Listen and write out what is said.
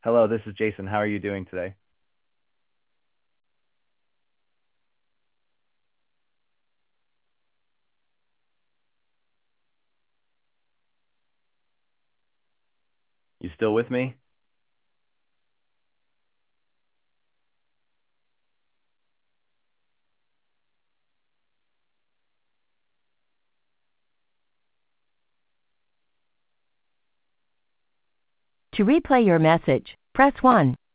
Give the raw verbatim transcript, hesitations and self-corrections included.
Hello, this is Jason. How are you doing today? You still with me? To replay your message, press one.